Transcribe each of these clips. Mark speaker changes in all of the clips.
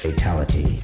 Speaker 1: Fatality.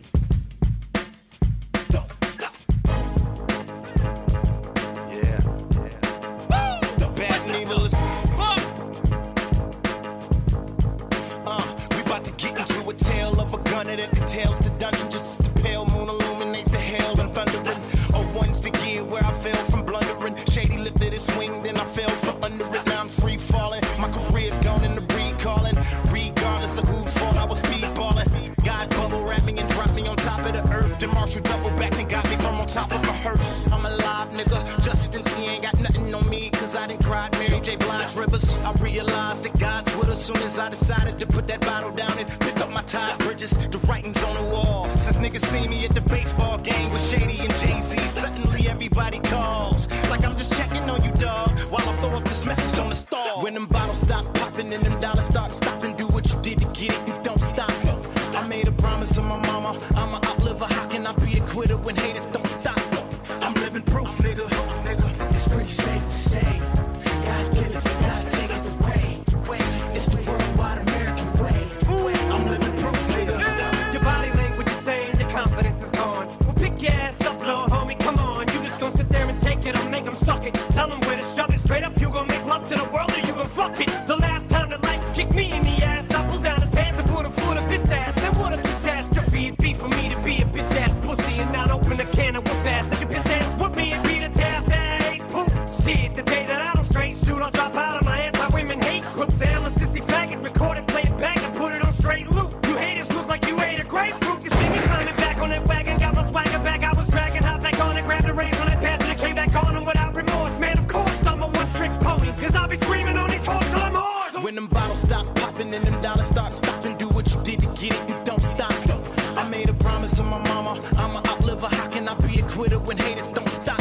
Speaker 2: That details the dungeon, just as the pale moon illuminates the hail and thundering. Oh, one's the gear where I fell from blundering. Shady lifted his wing, then I fell from under it. Now I'm free falling. My career's gone into recalling. Regardless of whose fault I was speedballing. God bubble wrapped me and dropped me on top of the earth. Then Marshall double back and got me from on top of a hearse. I'm alive, nigga. Justin T ain't got nothing on me, cause I done cried Mary J. Blige rivers. I realized that God's with us soon as I decided to put that bottle down and pick up my tide bridges. The writings on the wall. Since niggas see me at the baseball game with Shady and Jay-Z, suddenly everybody calls. Like I'm just checking on you, dog, while I throw up this message on the stall. When them bottles stop popping and them dollars start stopping, do what you did to get it and don't stop. I made a promise to my mama, I'ma outlive her. How can I be a quitter when haters don't stop? I'm living proof, nigga. It's pretty safe to say, God give it, God take it away. It's the worldwide American way. I'm living proof, nigga.
Speaker 3: Your body language is saying your confidence is gone. Well, pick your ass up, little homie, come on. You just gonna sit there and take it or make them suck it. Tell them where to shove it. Straight up, you gonna make love to the world or you gonna fuck it. The last time that life kicked me in the ass, I pulled down his pants and put him full of its ass. Then what a catastrophe it'd be for me to be a bitch ass pussy and not open a can of whoop ass. That you piss ass with me and be the task. Hey, poop. Shit, the day that I don't straight shoot, I'll drop out of my anti-women hate group. Say I'm a sissy faggot, record it, play it back and put it on straight loop. You haters look like you ate a grapefruit. You see me climbing back on that wagon, got my swagger back. I was dragging, hop back on it, grabbed the reins on that pass and I came back on them without remorse. Man, of course I'm a one-trick pony, cause I'll be screaming on these hoes till I'm hoarse.
Speaker 2: When them bottles stop popping and them dollars start stopping, do what you did to get it and don't stop. I made a promise to my mama, I'ma outlive her. How can I be a quitter when haters don't stop?